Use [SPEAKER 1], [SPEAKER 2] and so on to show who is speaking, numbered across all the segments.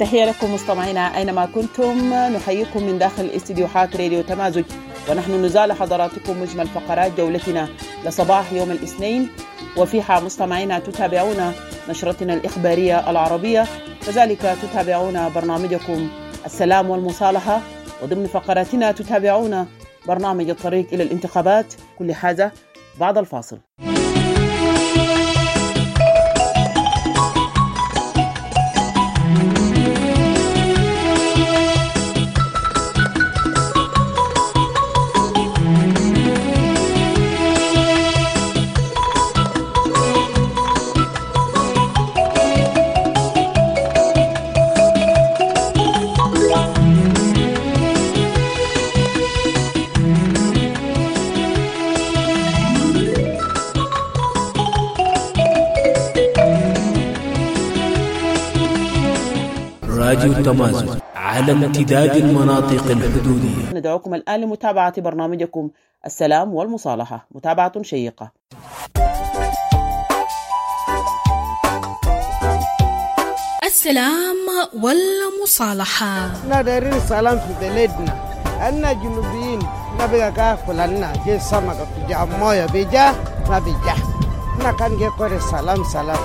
[SPEAKER 1] التحية لكم مستمعينا أينما كنتم، نحييكم من داخل استديوهات راديو تمازج، ونحن نزال حضراتكم مجمل فقرات جولتنا لصباح يوم الاثنين، وفيها مستمعينا تتابعون نشرتنا الإخبارية العربية، كذلك تتابعون برنامجكم السلام والمصالحة، وضمن فقراتنا تتابعون برنامج الطريق إلى الانتخابات. كل هذا بعد الفاصل.
[SPEAKER 2] راديو تمازج على امتداد المناطق الحدودية.
[SPEAKER 1] ندعوكم الآن لمتابعة برنامجكم السلام والمصالحة، متابعة شيقة.
[SPEAKER 3] السلام والمصالحة.
[SPEAKER 4] ندير السلام في بلدنا، أنا جنوبيين نبغى كافل لنا جي سمك في جامويا بيجا نبيجا نكان جي كوري سلام.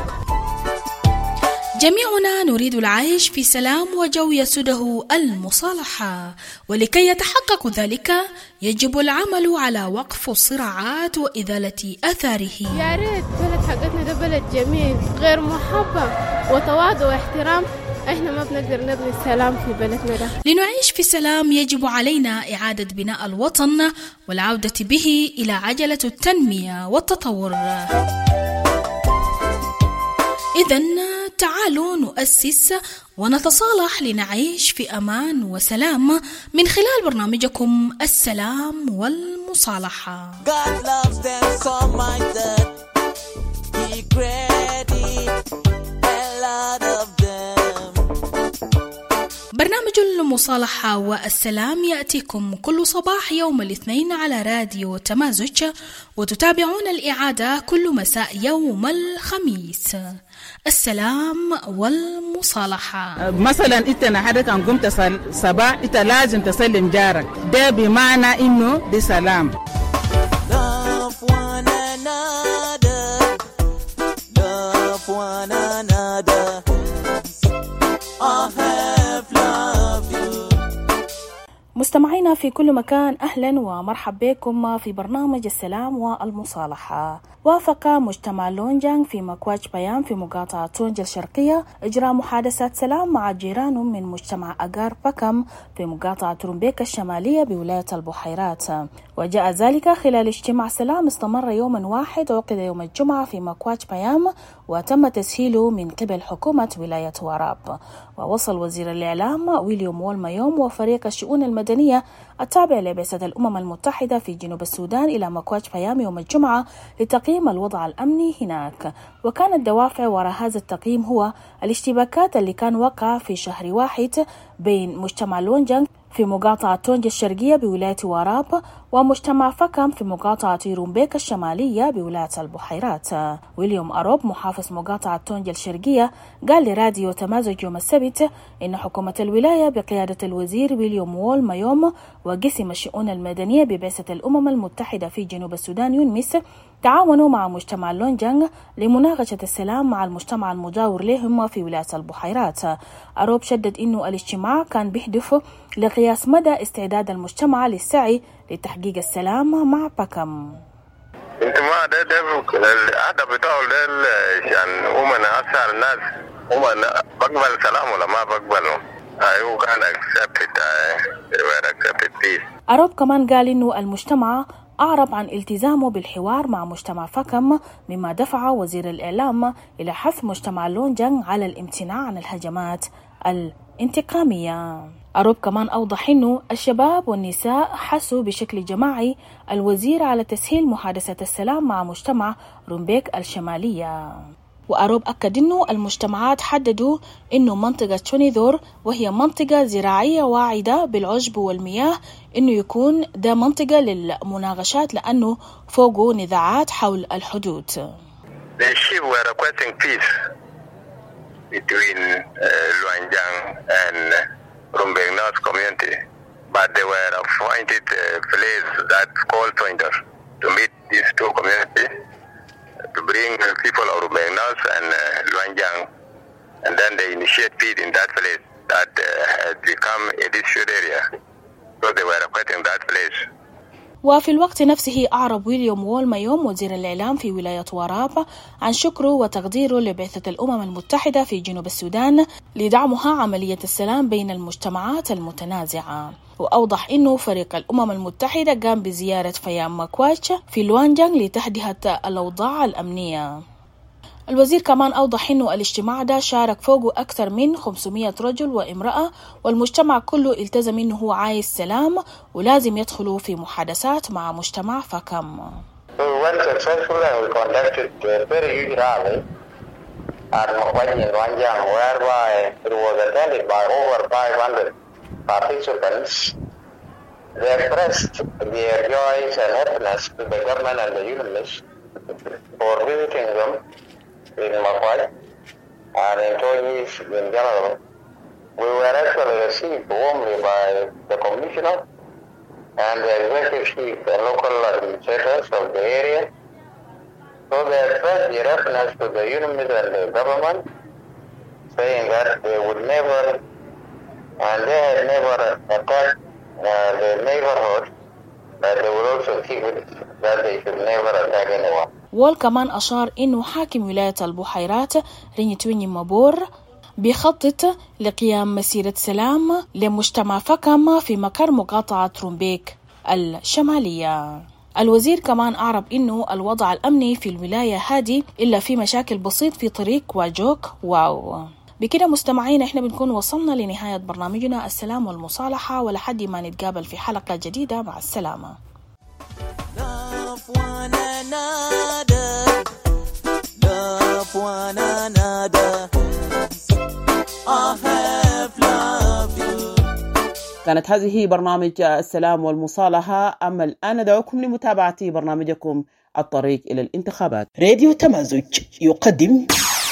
[SPEAKER 3] جميعنا نريد العيش في سلام وجو يسوده المصالحة، ولكي يتحقق ذلك يجب العمل على وقف الصراعات وإزالة آثاره.
[SPEAKER 5] يا ريت بلد حقتنا ده بلد جميل غير محبة وتواضع واحترام، احنا ما بنقدر نبني السلام في بلدنا ده.
[SPEAKER 3] لنعيش في سلام يجب علينا إعادة بناء الوطن والعودة به إلى عجلة التنمية والتطور. إذن تعالوا نؤسس ونتصالح لنعيش في أمان وسلام من خلال برنامجكم السلام والمصالحة. برنامج المصالحة والسلام يأتيكم كل صباح يوم الاثنين على راديو تمازج، وتتابعون الإعادة كل مساء يوم الخميس. السلام والمصالحة.
[SPEAKER 6] مثلا انت نحرك ان قمت صباح انت لازم تسلم جارك، ده بمعنى انه دي سلام.
[SPEAKER 3] مستمعينا في كل مكان، أهلا ومرحب بكم في برنامج السلام والمصالحة. وافق مجتمع لونجانغ في مكواج بيان في مقاطعة تونجا الشرقية إجراء محادثات سلام مع جيران من مجتمع أغار باكم في مقاطعة رومبيك الشمالية بولاية البحيرات، وجاء ذلك خلال اجتماع سلام استمر يوما واحد عقد يوم الجمعة في مكواج بيان، وتم تسهيله من قبل حكومة ولاية وراب. ووصل وزير الإعلام ويليام وولمايوم وفريق الشؤون المدنية التابع لبعثة الأمم المتحدة في جنوب السودان إلى مكواج بيام يوم الجمعة لتقييم الوضع الأمني هناك. وكانت الدوافع وراء هذا التقييم هو الاشتباكات اللي كان وقع في شهر واحد بين مجتمع لونجانغ في مقاطعة تونجا الشرقية بولاية وراب ومجتمع فكم في مقاطعة رومبيك الشمالية بولاية البحيرات. ويليام أروب محافظ مقاطعة تونجا الشرقية قال لراديو تمازج يوم السبت إن حكومة الولاية بقيادة الوزير ويليام وولمايوم وقسم الشؤون المدنية ببعثة الأمم المتحدة في جنوب السودان يونمس تعاونوا مع مجتمع لونجانغ لمناقشة السلام مع المجتمع المجاور لهم في ولاية البحيرات. أروب شدد إنه الاجتماع كان بيهدف لقياس مدى استعداد المجتمع للسعي لتحقيق السلام مع باكم.
[SPEAKER 7] انتما ده الهدف بتاعه ده عشان أمنا أسأل الناس أمنا بقبل السلام ولا ما بقبله. أيوه كان accepted peace.
[SPEAKER 3] أروب كمان قال إنه المجتمع أعرب عن التزامه بالحوار مع مجتمع فكم، مما دفع وزير الإعلام إلى حث مجتمع لونجانغ على الامتناع عن الهجمات الانتقامية. أروب كمان أوضح إنه الشباب والنساء حسوا بشكل جماعي الوزير على تسهيل محادثة السلام مع مجتمع رومبيك الشمالية. وأروب أكد إنه المجتمعات حددوا إنه منطقة تشونيذور وهي منطقة زراعية واعدة بالعشب والمياه إنه يكون ده منطقة للمناقشات لأنه فوقه نزاعات حول الحدود.
[SPEAKER 7] The sheep were requesting peace between Luanjiang and Rumbek North community. But they were appointed place that's called Pointer to meet these two communities, to bring people of Rumbek North and Luanjiang, and then they initiate peace in that place that has become a dispute area. So they were requesting that place.
[SPEAKER 3] وفي الوقت نفسه أعرب ويليام وولمايوم وزير الإعلام في ولاية وراب عن شكره وتقديره لبعثة الأمم المتحدة في جنوب السودان لدعمها عملية السلام بين المجتمعات المتنازعة، وأوضح أنه فريق الأمم المتحدة قام بزيارة فيام مكواتش في لوانجانغ لتهدئة الأوضاع الأمنية. الوزير كمان أوضح أنه الاجتماع ده شارك فوقه أكثر من 500 رجل وامرأة، والمجتمع كله التزم أنه هو عايز سلام ولازم يدخلوا في محادثات مع مجتمع فكم.
[SPEAKER 7] We went successfully and we conducted a very huge rally at Mokwaji in Luanjiang, whereby it was attended by over 500 participants. They expressed their joys and happiness to the government and the UNMISS for visiting them in Mokwaji and in Toyis in general. We were actually received warmly by the commissioner and the executive chief and local administrators of the area. So they expressed their reference to the UNMISS and the government, saying that they would never, and they had never attacked the neighborhood, but they would also keep it that they should never attack anyone.
[SPEAKER 3] وول كمان أشار إنه حاكم ولاية البحيرات رينيتويني مابور بيخطط لقيام مسيرة سلام لمجتمع فكم في مقر مقاطعة رومبيك الشمالية. الوزير كمان أعرب إنه الوضع الأمني في الولاية هادي إلا في مشاكل بسيط في طريق واجوك واو. بكده مستمعين احنا بنكون وصلنا لنهاية برنامجنا السلام والمصالحة، ولحد ما نتقابل في حلقة جديدة، مع السلامة.
[SPEAKER 1] كانت هذه برنامج السلام والمصالحة. أما الآن ندعوكم لمتابعة برنامجكم الطريق إلى الانتخابات. راديو تمازج يقدم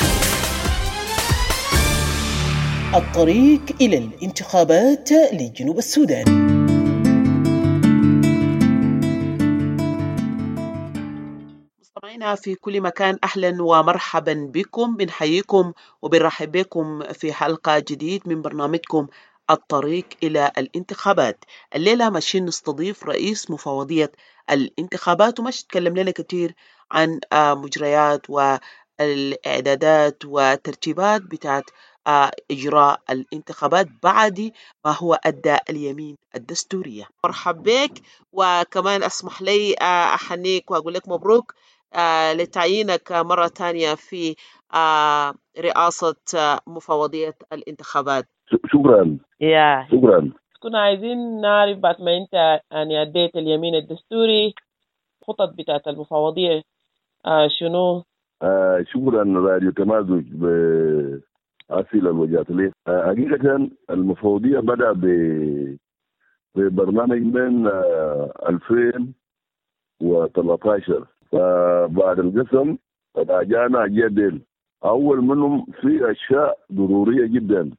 [SPEAKER 1] الطريق إلى الانتخابات لجنوب السودان. مستمعينا في كل مكان، أهلا ومرحبا بكم، بنحييكم وبنرحب بكم في حلقة جديد من برنامجكم الطريق إلى الانتخابات. الليلة ماشيين نستضيف رئيس مفوضية الانتخابات، ومش تكلم لنا كتير عن مجريات والإعدادات والترتيبات بتاعت إجراء الانتخابات بعد ما هو أدى اليمين الدستورية. مرحب بك، وكمان أسمح لي أحنيك وأقول لك مبروك لتعيينك مرة تانية في رئاسة مفوضية الانتخابات.
[SPEAKER 8] شكرا. شكرا.
[SPEAKER 1] كنا عايزين نعرف بعد ما أنت يعني أديت اليمين الدستوري خطط بتاعت المفوضية شنو؟
[SPEAKER 8] شكرا راديو تمازج بأسئلة الوجهات لي. حقيقة المفوضية بدأ ببرنامج من 2013، فبعد القسم جانا جدل. أول منهم في أشياء ضرورية جدا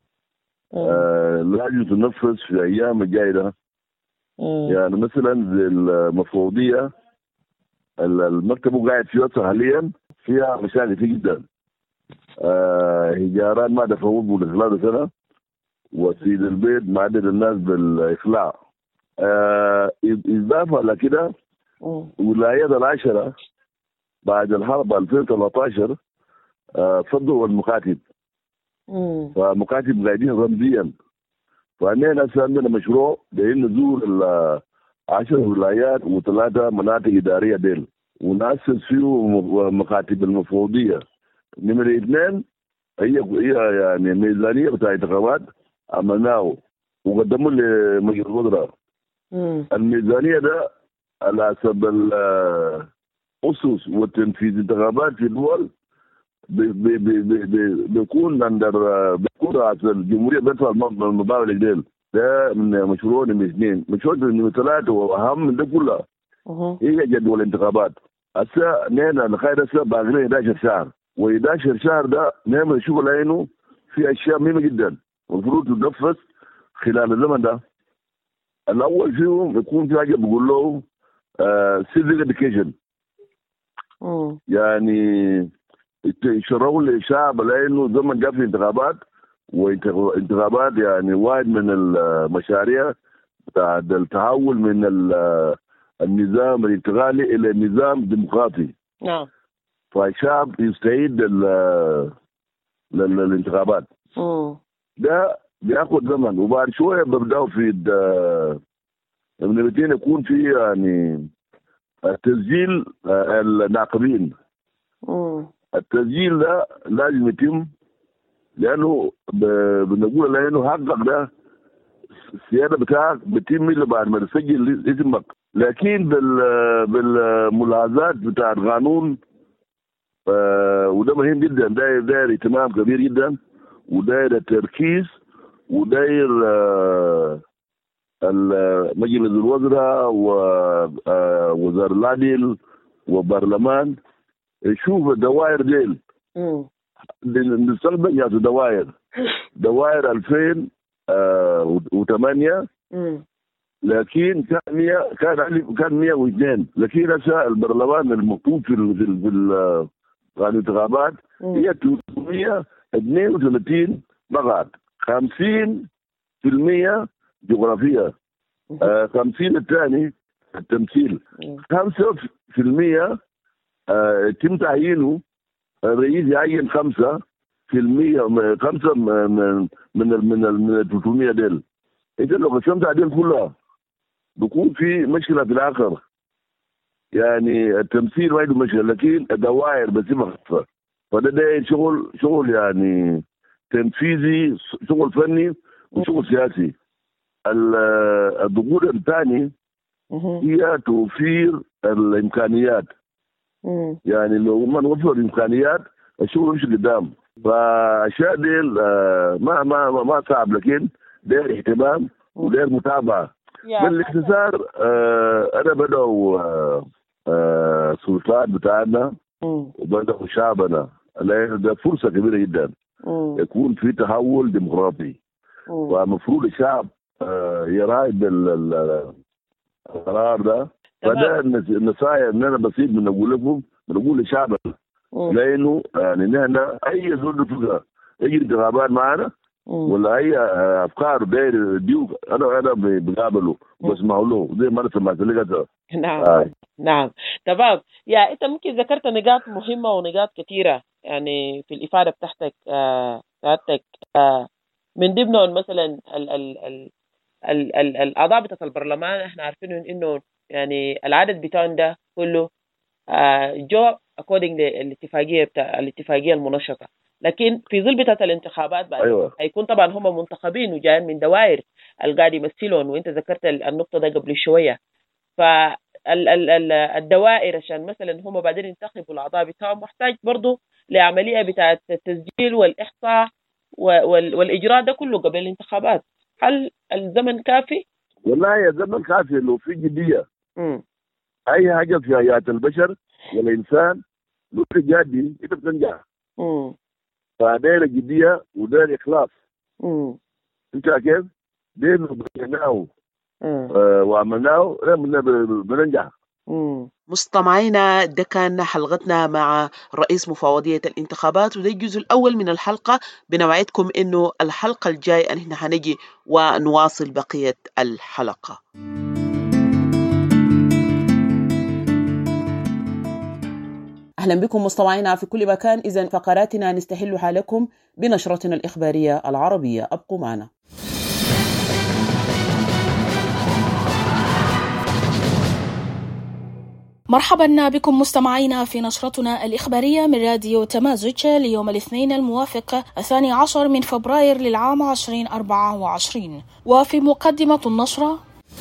[SPEAKER 8] لازم تنفذ في أيام الجاية. يعني مثلا المفوضية المكتب قاعد فيه حاليا فيها مشاكل جدا. هجارات ما دفعوا بالإخلاء سنة، وسيد البيت معدل الناس بالإخلاء. إضافة لكده ولايات 10 بعد الحرب 2013 فضوا المكاتب، فمكاتب قاعدين رمزيا. فأنا عندنا مشروع بأن نزور 10 ولايات و3 مناطق إدارية ديل ونأسس فيه مكاتب المفوضية. نمرة 2 هي يعني ميزانية بتاع انتخابات عملناه وقدموا لمجلس الوزراء. الميزانية ده على حسب الأسس والتنفيذ انتخابات في الدول بيكون بيكون رئاسة الجمهورية بيدفع المبالغ ديل. ده من مشروع نمرة 2. مشروع نمرة 3 وأهم من ده كله هي جدول الانتخابات. هسه نحن الخير هسه باقي 11 شهر و11 شهر ده نعمل شغل لانه في اشياء مهمه جدا المفروض تنفذ خلال الزمن ده. الاول فيهم يكون في حاجه بيقول له civic education، يعني يشرحوا للشعب لانه زمن جاء في انتخابات، وانتخابات يعني واحد من المشاريع بتاع التحول من النظام الانتقالي الى النظام الديمقراطي.
[SPEAKER 1] نعم.
[SPEAKER 8] فالشعب يستعيد للانتخابات. ده بياخد زمن، وبعد شويه ببداوا في من الاثنين يكون في يعني تسجيل الناخبين. التسجيل ده لازم يتم، لانه بنقول لانه حقك ده السياده بتاعك بتم الا بعد ما تسجل اسمك. لكن بالملاحظات بتاع القانون وده مهم جدا، داير اهتمام كبير جدا، وداير التركيز، وداير مجلس الوزراء ووزارة العدل وبرلمان يشوف الدوائر ديل. نستخدم يا دوائر 2008 لكن كان 102، لكن هسه البرلمان المكتوب في قانون الانتخابات هي 332 مقعد، 50% جغرافية، 50 الثاني التمثيل، 5% يتم تعيينه الرئيس يعين 5% من 300 ديل. انت لو قسمت عليهم كلها بيكون في مشكله في الاخر، يعني التمثيل ما عنده مشكله لكن الدوائر بس خفيفه. فده داير شغل يعني تنفيذي، شغل فني وشغل سياسي. الضغوط الثاني هي توفير الامكانيات. يعني لو ما نوفر الامكانيات الشغل يمشي قدام. فالاشياء دي ما صعب، لكن داير اهتمام وداير متابعه. بالاختصار انا بدأوا السلطات بتاعنا وبدأوا شعبنا، لأن ده فرصه كبيره جدا يكون في تحول ديمقراطي، ومفروض الشعب يراعي القرار ده. فده النصائح ان انا بسيط بنقول لشعبنا، لانه يعني نحن اي زول فكره يجي انتخابات معنا ولا اي افكار داير ديوك انا بقابله بسمع له زي ما انا سمعت لك.
[SPEAKER 1] نعم. نعم تمام. يا انت ممكن ذكرت نقاط مهمه ونقاط كثيره يعني في الافاده بتاعتك من ضمنهم مثلا الاعضاء بتاعت البرلمان. احنا عارفين انه يعني العدد بتاعهم ده كله جو according الاتفاقيه المنشطه، لكن في ظل بتاعت الانتخابات بعد هيكون طبعا هم منتخبين وجايين من دوائر القاعد يمثلون، وانت ذكرت النقطه ده قبل شويه. فالدوائر عشان مثلا هم بعدين ينتخبوا الاعضاء بتاعهم محتاج برضه لعمليه بتاعت التسجيل والاحصاء والاجراء ده كله قبل الانتخابات. هل الزمن كافي؟
[SPEAKER 8] والله الزمن كافي لو في جديه. اي حاجه في حياه البشر والانسان لو في جدي انت بتنجح. فداير جديه وداير اخلاص. انت كيف؟ داير بنيناه وعملناه بننجح.
[SPEAKER 1] مستمعينا، ده كان حلقتنا مع رئيس مفوضية الانتخابات، وده الجزء الأول من الحلقة. بنوعدكم إنه الحلقة الجاية إن إحنا هنجي ونواصل بقية الحلقة. أهلا بكم مستمعينا في كل مكان. إذن فقراتنا نستهلها لكم بنشرتنا الإخبارية العربية. أبقوا معنا.
[SPEAKER 3] مرحبا بكم مستمعينا في نشرتنا الإخبارية من راديو تمازج ليوم الاثنين الموافق 12 من فبراير للعام 2024. وفي مقدمة النشرة: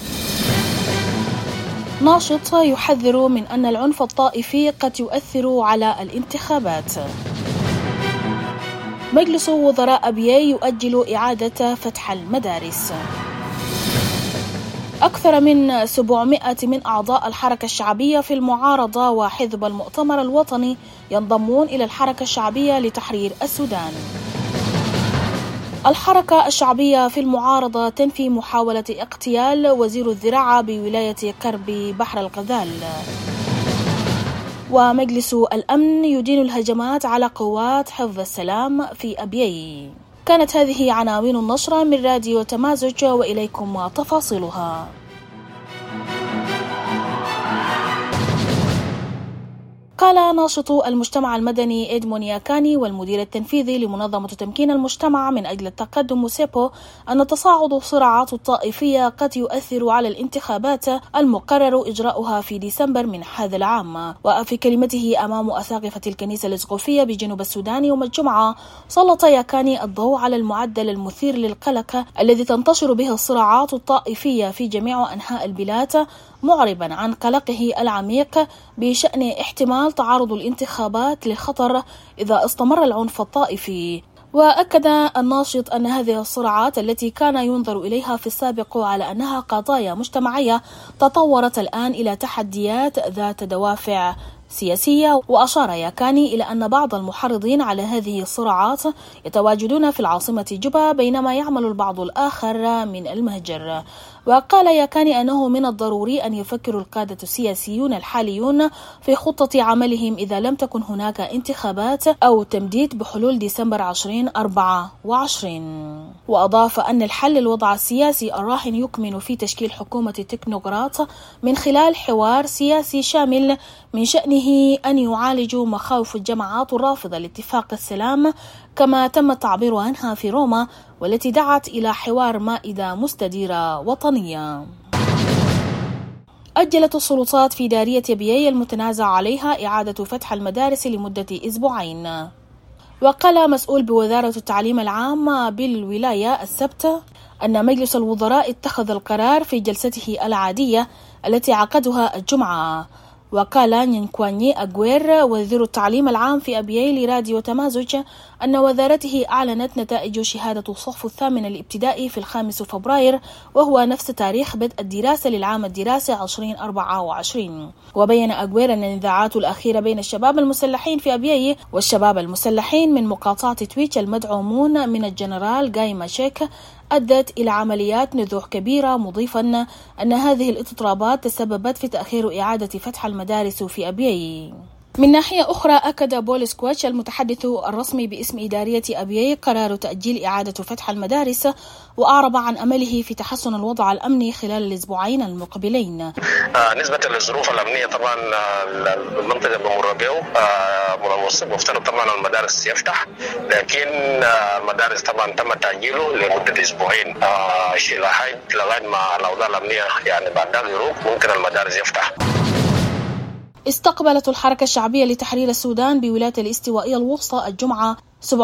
[SPEAKER 3] ناشط يحذر من أن العنف الطائفي قد يؤثر على الانتخابات. مجلس وزراء أبيي يؤجل إعادة فتح المدارس. أكثر من 700 من أعضاء الحركة الشعبية في المعارضة وحزب المؤتمر الوطني ينضمون إلى الحركة الشعبية لتحرير السودان. الحركة الشعبية في المعارضة تنفي محاولة اغتيال وزير الزراعة بولاية كرب بحر الغزال. ومجلس الأمن يدين الهجمات على قوات حفظ السلام في أبيي. كانت هذه عناوين النشرة من راديو تمازج، وإليكم تفاصيلها. قال ناشط المجتمع المدني إدمون ياكاني والمدير التنفيذي لمنظمة تمكين المجتمع من أجل التقدم موسيبو أن تصاعد الصراعات الطائفية قد يؤثر على الانتخابات المقرر إجراؤها في ديسمبر من هذا العام. وفي كلمته أمام أساقفة الكنيسة الإسقفية بجنوب السودان يوم الجمعة، سلط ياكاني الضوء على المعدل المثير للقلق الذي تنتشر به الصراعات الطائفية في جميع أنحاء البلاد، معربا عن قلقه العميق بشأن احتمال تعرض الانتخابات لخطر إذا استمر العنف الطائفي. وأكد الناشط أن هذه الصراعات التي كان ينظر إليها في السابق على أنها قضايا مجتمعية تطورت الآن إلى تحديات ذات دوافع سياسية. وأشار ياكاني إلى أن بعض المحرضين على هذه الصراعات يتواجدون في العاصمة جوبا بينما يعمل البعض الآخر من المهجر. وقال ياكاني أنه من الضروري أن يفكر القادة السياسيون الحاليون في خطة عملهم إذا لم تكن هناك انتخابات أو تمديد بحلول ديسمبر 2024. وأضاف أن الحل الوضع السياسي الراهن يكمن في تشكيل حكومة تكنوقراط من خلال حوار سياسي شامل من شأنه أن يعالجوا مخاوف الجماعات الرافضة لاتفاق السلام كما تم التعبير عنها في روما، والتي دعت إلى حوار مائدة مستديرة وطنية. أجلت السلطات في دارية أبيي المتنازع عليها إعادة فتح المدارس لمدة أسبوعين. وقال مسؤول بوزارة التعليم العام بالولاية السبت أن مجلس الوزراء اتخذ القرار في جلسته العادية التي عقدها الجمعة. وقال نينكواني أغوير وزير التعليم العام في أبيي لراديو تمازج أن وزارته أعلنت نتائج شهادة الصف الثامن الابتدائي في 5 فبراير، وهو نفس تاريخ بدء الدراسة للعام الدراسي 2024. وبين أغوير أن النزاعات الأخيرة بين الشباب المسلحين في أبيي والشباب المسلحين من مقاطعة تويتش المدعومون من الجنرال جاي ماشيك أدت إلى عمليات نزوح كبيرة، مضيفا أن هذه الاضطرابات تسببت في تأخير إعادة فتح المدارس في أبيي. من ناحية أخرى، أكد بول سكواتش المتحدث الرسمي باسم إدارية أبيي قرار تأجيل إعادة فتح المدارس، وأعرب عن أمله في تحسن الوضع الأمني خلال الأسبوعين المقبلين.
[SPEAKER 9] نسبة للظروف الأمنية طبعا المنطقة بمر بها منوصف، مفترض طبعا المدارس يفتح، لكن المدارس طبعا تم تأجيله لمدة أسبوعين لغاية ما الأوضاع الأمنية يعني بعد ذلك ممكن المدارس يفتح.
[SPEAKER 3] استقبلت الحركة الشعبية لتحرير السودان بولاية الاستوائية الوسطى الجمعة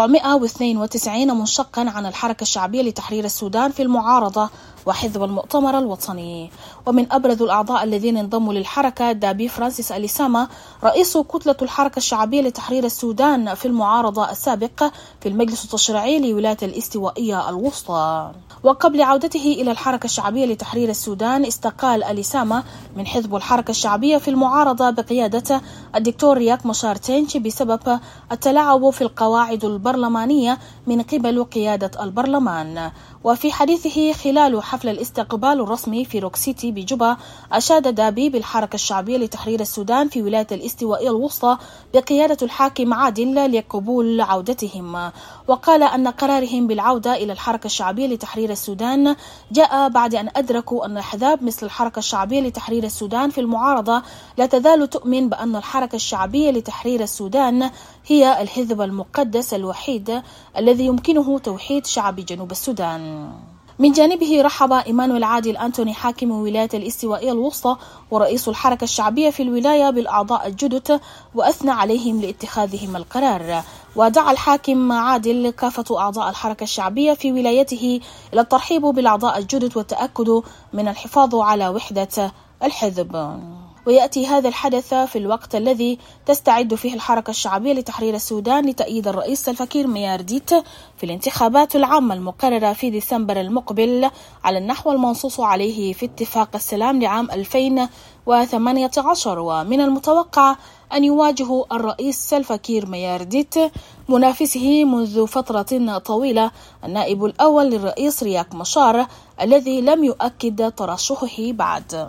[SPEAKER 3] 792 منشقا عن الحركة الشعبية لتحرير السودان في المعارضة وحزب المؤتمر الوطني. ومن أبرز الأعضاء الذين انضموا للحركة دابي فرانسيس أليساما رئيس كتلة الحركة الشعبية لتحرير السودان في المعارضة السابق في المجلس التشريعي لولاية الاستوائية الوسطى. وقبل عودته إلى الحركة الشعبية لتحرير السودان استقال أليساما من حزب الحركة الشعبية في المعارضة بقيادة الدكتور رياك مشار تينش بسبب التلاعب في القواعد البرلمانية من قبل قيادة البرلمان. وفي حديثه خلال حفل الاستقبال الرسمي في روك سيتي بجوبا، أشاد دابي بالحركة الشعبية لتحرير السودان في ولاية الاستوائية الوسطى بقيادة الحاكم عادل لقبول عودتهم. وقال أن قرارهم بالعودة إلى الحركة الشعبية لتحرير السودان جاء بعد أن أدركوا أن أحزاب مثل الحركة الشعبية لتحرير السودان في المعارضة لا تزال تؤمن بأن الحركة الشعبية لتحرير السودان هي الحزب المقدس الوحيد الذي يمكنه توحيد شعب جنوب السودان. من جانبه رحب إيمانويل عادل أنتوني حاكم ولاية الاستوائية الوسطى ورئيس الحركة الشعبية في الولاية بالأعضاء الجدد وأثنى عليهم لاتخاذهم القرار. ودعا الحاكم عادل كافة أعضاء الحركة الشعبية في ولايته إلى الترحيب بالأعضاء الجدد والتأكد من الحفاظ على وحدة الحزب. ويأتي هذا الحدث في الوقت الذي تستعد فيه الحركة الشعبية لتحرير السودان لتأييد الرئيس سلفا كير ميارديت في الانتخابات العامة المقررة في ديسمبر المقبل على النحو المنصوص عليه في اتفاق السلام لعام 2018. ومن المتوقع أن يواجه الرئيس سلفا كير ميارديت منافسه منذ فترة طويلة النائب الأول للرئيس رياك مشار الذي لم يؤكد ترشحه بعد.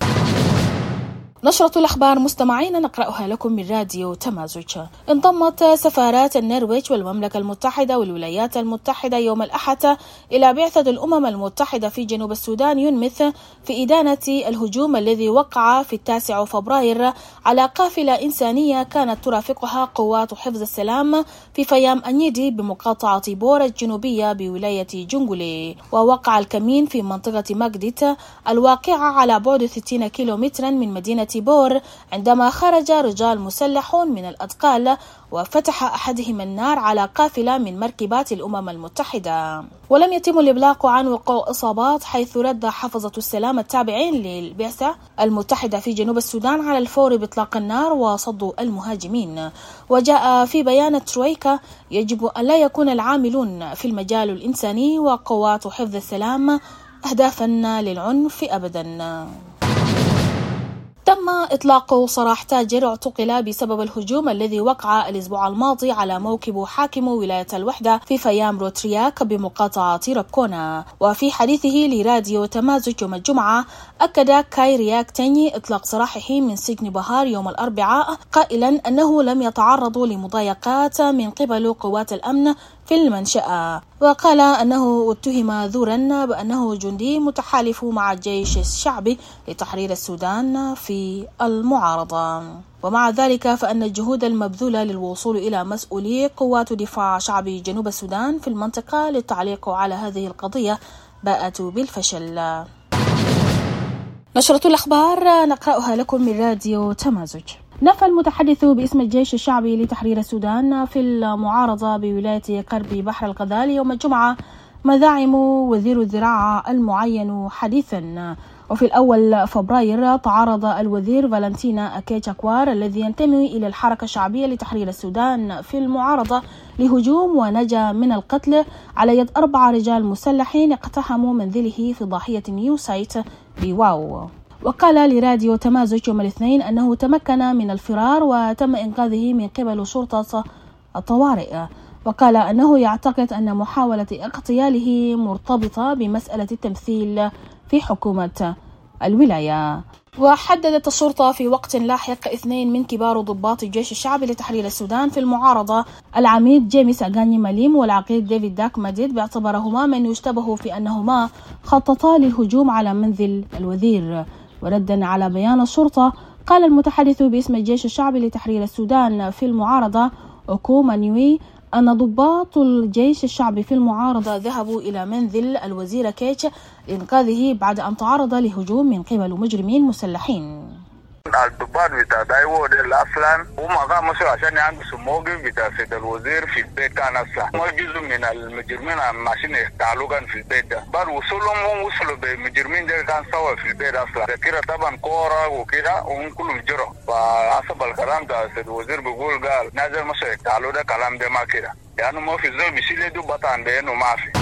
[SPEAKER 3] نشرة الأخبار مستمعين نقرأها لكم من راديو تمازج. انضمت سفارات النرويج والمملكة المتحدة والولايات المتحدة يوم الأحد إلى بعثة الأمم المتحدة في جنوب السودان يونمث في إدانة الهجوم الذي وقع في 9 فبراير على قافلة إنسانية كانت ترافقها قوات حفظ السلام في فيام أنيدي بمقاطعة بور الجنوبية بولاية جنغولي. ووقع الكمين في منطقة ماجديت الواقعة على بعد 60 كيلومترا من مدينة بور عندما خرج رجال مسلحون من الأدقال وفتح أحدهم النار على قافلة من مركبات الأمم المتحدة. ولم يتم الإبلاغ عن وقوع إصابات، حيث رد حفظة السلام التابعين للبعثة المتحدة في جنوب السودان على الفور بإطلاق النار وصد المهاجمين. وجاء في بيان ترويكا: يجب أن لا يكون العاملون في المجال الإنساني وقوات حفظ السلام أهدافا للعنف أبدا. تم إطلاق سراح تاجر اعتقل بسبب الهجوم الذي وقع الأسبوع الماضي على موكب حاكم ولاية الوحدة في فيام روترياك بمقاطعة ربكونا. وفي حديثه لراديو تمازج يوم الجمعة أكد كاي رياك تاني إطلاق سراحه من سجن بهار يوم الأربعاء، قائلا أنه لم يتعرض لمضايقات من قبل قوات الأمن في المنشأة. وقال أنه اتهم ذورا بأنه جندي متحالف مع الجيش الشعبي لتحرير السودان في المعارضة. ومع ذلك فإن الجهود المبذولة للوصول إلى مسؤولي قوات دفاع شعبي جنوب السودان في المنطقة للتعليق على هذه القضية باءت بالفشل. نشرة الأخبار نقرأها لكم من راديو تمازج. نفى المتحدث باسم الجيش الشعبي لتحرير السودان في المعارضة بولاية قرب بحر الغزال يوم الجمعة مذاعم وزير الزراعة المعين حديثا. وفي الأول فبراير تعرض الوزير فالنتينا أكيتشاكوار الذي ينتمي إلى الحركة الشعبية لتحرير السودان في المعارضة لهجوم ونجا من القتل على يد 4 رجال مسلحين اقتحموا منزله في ضاحية نيو سايت بواو. وقال لراديو تمازج يوم الاثنين أنه تمكن من الفرار وتم إنقاذه من قبل شرطة الطوارئ. وقال أنه يعتقد أن محاولة اغتياله مرتبطة بمسألة التمثيل في حكومة الولاية. وحددت الشرطة في وقت لاحق 2 من كبار ضباط الجيش الشعبي لتحرير السودان في المعارضة، العميد جيمس أغاني ماليم والعقيد ديفيد داك مديد، باعتبارهما من يشتبه في أنهما خططا للهجوم على منزل الوزير. وردا على بيان الشرطة قال المتحدث باسم الجيش الشعبي لتحرير السودان في المعارضة أوكو مانيوي أن ضباط الجيش الشعبي في المعارضة ذهبوا إلى منزل الوزير كيتش لإنقاذه بعد أن تعرض لهجوم من قبل مجرمين مسلحين.
[SPEAKER 10] الضباط بتاع دايوو ديل اصلا هم قاموا عشان يعكسوا موقف بتاع سيد الوزير في البيت كان اصلا ما جزء من المجرمين عشان يقتلوا كان في البيت ده. بعد وصولهم هم وصلوا بالمجرمين ده كان سوا في البيت اصلا كده طبعا كوره وكده وهم كلهم جروا. فحسب الكلام ده سيد الوزير بيقول قال نازل مش يقتلوا ده كلام ده ما كده يعني ما في زول بيشيل يده بطن بينه ما في.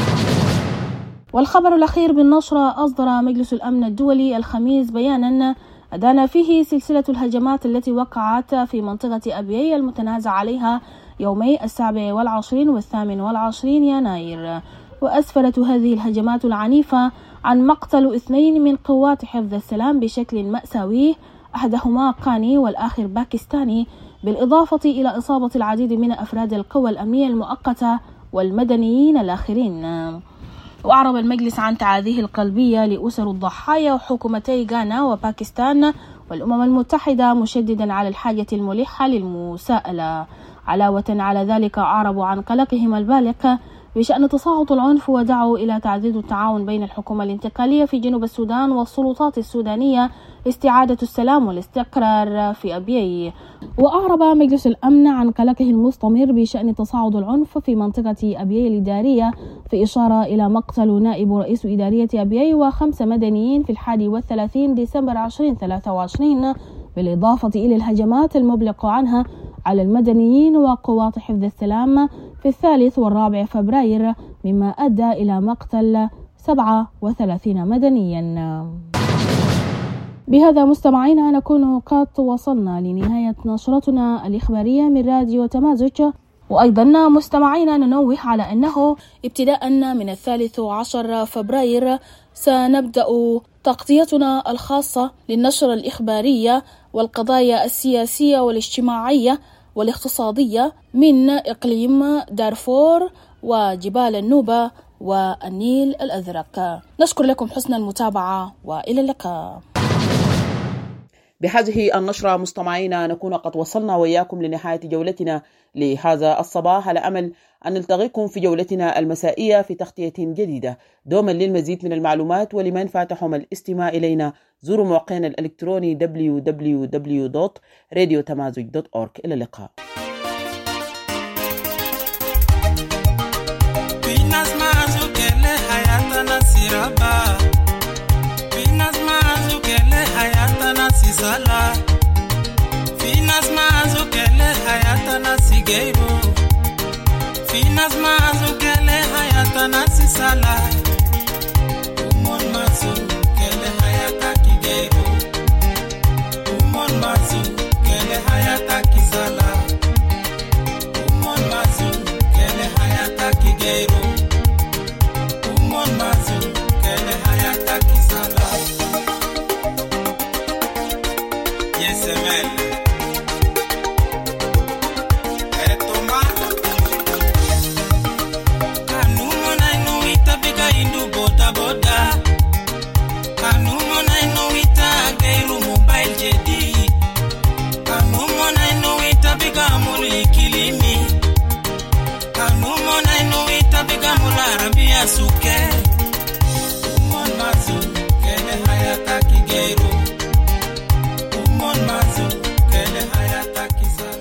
[SPEAKER 3] والخبر الأخير بالنشرة أصدر مجلس الأمن الدولي الخميس بيانا أدان فيه سلسلة الهجمات التي وقعت في منطقة أبيي المتنازع عليها يومي 27 و28 يناير. وأسفرت هذه الهجمات العنيفة عن مقتل 2 من قوات حفظ السلام بشكل مأساوي، أحدهما قاني والآخر باكستاني، بالإضافة إلى إصابة العديد من أفراد القوى الأمنية المؤقتة والمدنيين الآخرين. وأعرب المجلس عن تعازيه القلبية لأسر الضحايا وحكومتي غانا وباكستان والأمم المتحدة، مشددا على الحاجة الملحة للمساءلة. علاوة على ذلك أعربوا عن قلقهم البالغ بشأن تصاعد العنف ودعوا إلى تعزيز التعاون بين الحكومة الانتقالية في جنوب السودان والسلطات السودانية لاستعادة السلام والاستقرار في أبيي. وأعرب مجلس الأمن عن قلقه المستمر بشأن تصاعد العنف في منطقة أبيي الإدارية، في إشارة إلى مقتل نائب رئيس إدارية أبيي و5 مدنيين في 31 ديسمبر 2023 بالإضافة إلى الهجمات المبلغ عنها على المدنيين وقوات حفظ السلام في 3 و4 فبراير، مما أدى إلى مقتل 37 مدنيا. بهذا مستمعينا نكون قد وصلنا لنهاية نشرتنا الإخبارية من راديو تمازج. وأيضا مستمعينا ننوه على أنه ابتداء من 13 فبراير سنبدأ تغطيتنا الخاصة للنشرة الإخبارية والقضايا السياسية والاجتماعية والاقتصادية من إقليم دارفور وجبال النوبة والنيل الأزرق. نشكر لكم حسن المتابعة وإلى اللقاء.
[SPEAKER 1] بهذه النشرة مستمعينا نكون قد وصلنا وإياكم لنهاية جولتنا لهذا الصباح، على أمل أن نلتقيكم في جولتنا المسائية في تغطية جديدة. دوما للمزيد من المعلومات ولمن فاتحهم الاستماع إلينا زوروا موقعنا الإلكتروني www.radiotamazig.org. إلى اللقاء.
[SPEAKER 11] Sala finas mazu kele hayata nasi geibo finas mazu kele hayata nasi sala umon mazu kele hayata ki geibo umon mazu kele hayata ki sala umon mazu kele hayata ki geibo umon mazu kele hayata ki sala. Suke